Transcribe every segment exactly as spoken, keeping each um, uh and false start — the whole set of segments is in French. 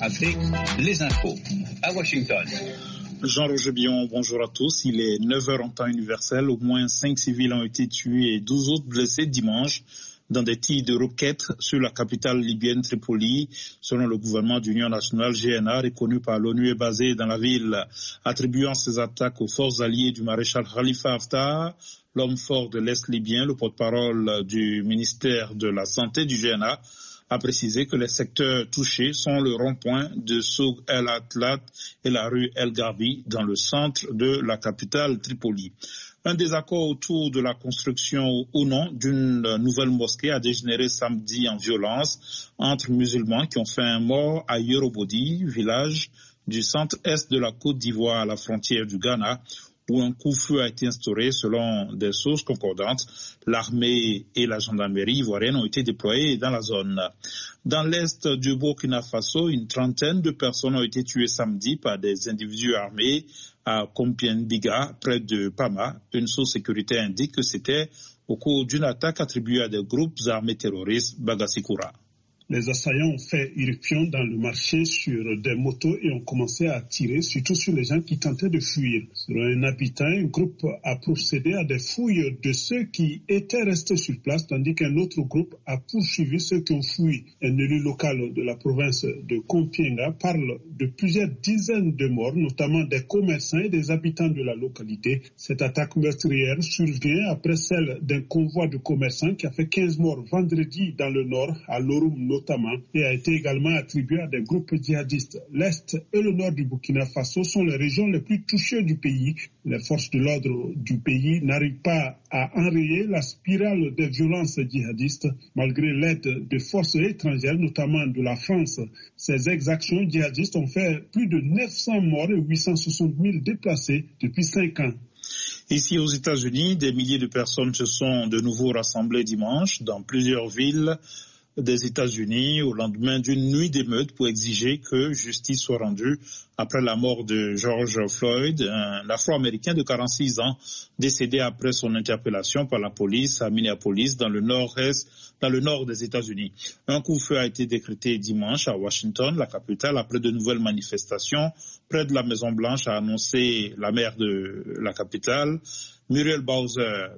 avec les infos. À Washington. Jean-Roger Billon, bonjour à tous. Il est neuf heures en temps universel. Au moins cinq civils ont été tués et douze autres blessés dimanche dans des tirs de roquettes sur la capitale libyenne Tripoli. Selon le gouvernement d'Union nationale, G N A, reconnu par l'ONU, est basé dans la ville, attribuant ces attaques aux forces alliées du maréchal Khalifa Haftar, l'homme fort de l'Est libyen. Le porte-parole du ministère de la Santé du G N A a précisé que les secteurs touchés sont le rond-point de Souk El Atlat et la rue El Gabi dans le centre de la capitale Tripoli. Un désaccord autour de la construction ou non d'une nouvelle mosquée a dégénéré samedi en violence entre musulmans qui ont fait un mort à Yorobodi, village du centre-est de la Côte d'Ivoire à la frontière du Ghana, où un coup-feu a été instauré selon des sources concordantes. L'armée et la gendarmerie ivoirienne ont été déployées dans la zone. Dans l'est du Burkina Faso, une trentaine de personnes ont été tuées samedi par des individus armés à Kompienbiga, près de Pama. Une source sécuritaire indique que c'était au cours d'une attaque attribuée à des groupes armés terroristes Bagasikura. Les assaillants ont fait irruption dans le marché sur des motos et ont commencé à tirer, surtout sur les gens qui tentaient de fuir. Selon un habitant, un groupe a procédé à des fouilles de ceux qui étaient restés sur place, tandis qu'un autre groupe a poursuivi ceux qui ont fui. Un élu local de la province de Kompienga parle de plusieurs dizaines de morts, notamment des commerçants et des habitants de la localité. Cette attaque meurtrière survient après celle d'un convoi de commerçants qui a fait quinze morts vendredi dans le nord, à Lorum notamment, et a été également attribué à des groupes djihadistes. L'Est et le nord du Burkina Faso sont les régions les plus touchées du pays. Les forces de l'ordre du pays n'arrivent pas à enrayer la spirale des violences djihadistes, malgré l'aide de forces étrangères, notamment de la France. Ces exactions djihadistes ont fait plus de neuf cents morts et huit cent soixante mille déplacés depuis cinq ans. Ici aux États-Unis, des milliers de personnes se sont de nouveau rassemblées dimanche dans plusieurs villes des États-Unis au lendemain d'une nuit d'émeute pour exiger que justice soit rendue après la mort de George Floyd, un Afro-Américain de quarante-six ans décédé après son interpellation par la police à Minneapolis dans le nord-est, dans le nord des États-Unis. Un coup-feu a été décrété dimanche à Washington, la capitale, après de nouvelles manifestations près de la Maison-Blanche, a annoncé la maire de la capitale, Muriel Bowser.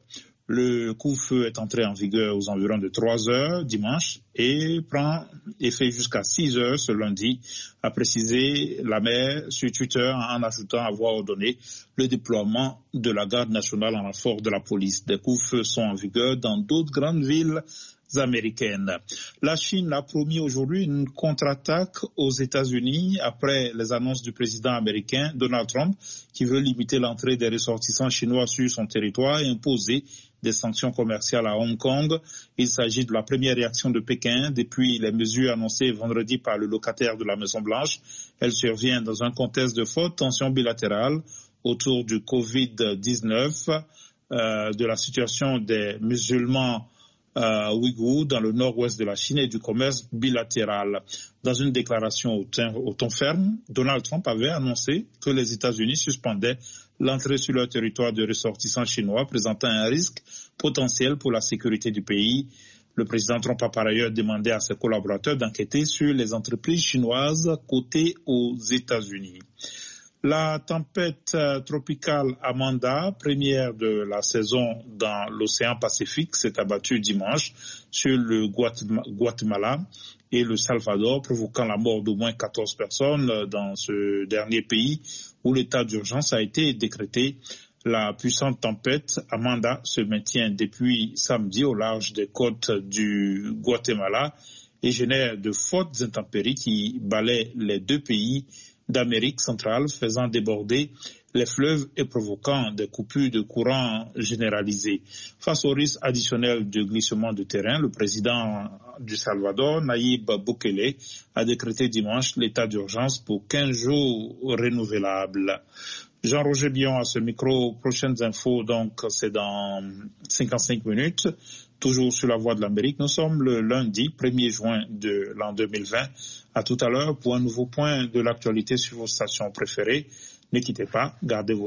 Le coup-feu est entré en vigueur aux environs de trois heures dimanche et prend effet jusqu'à six heures ce lundi, a précisé la maire sur Twitter en ajoutant avoir ordonné le déploiement de la garde nationale en renfort de la police. Des coups-feux sont en vigueur dans d'autres grandes villes américaines. La Chine a promis aujourd'hui une contre-attaque aux États-Unis après les annonces du président américain Donald Trump qui veut limiter l'entrée des ressortissants chinois sur son territoire et imposer des sanctions commerciales à Hong Kong. Il s'agit de la première réaction de Pékin depuis les mesures annoncées vendredi par le locataire de la Maison-Blanche. Elle survient dans un contexte de forte tension bilatérale autour du covid dix-neuf, euh, de la situation des musulmans Euh, ouïghours dans le nord-ouest de la Chine et du commerce bilatéral. Dans une déclaration au, ten, au ton ferme, Donald Trump avait annoncé que les États-Unis suspendaient l'entrée sur leur territoire de ressortissants chinois présentant un risque potentiel pour la sécurité du pays. Le président Trump a par ailleurs demandé à ses collaborateurs d'enquêter sur les entreprises chinoises cotées aux États-Unis. La tempête tropicale Amanda, première de la saison dans l'océan Pacifique, s'est abattue dimanche sur le Guatemala et le Salvador, provoquant la mort d'au moins quatorze personnes dans ce dernier pays où l'état d'urgence a été décrété. La puissante tempête Amanda se maintient depuis samedi au large des côtes du Guatemala et génère de fortes intempéries qui balaient les deux pays d'Amérique centrale, faisant déborder les fleuves et provoquant des coupures de courant généralisées. Face au risque additionnel de glissement de terrain, le président du Salvador, Nayib Bukele, a décrété dimanche l'état d'urgence pour quinze jours renouvelables. Jean-Roger Billon à ce micro. Prochaines infos, donc, c'est dans cinquante-cinq minutes. Toujours sur la Voix de l'Amérique. Nous sommes le lundi premier juin de l'an deux mille vingt. À tout à l'heure pour un nouveau point de l'actualité sur vos stations préférées. Ne quittez pas, gardez vos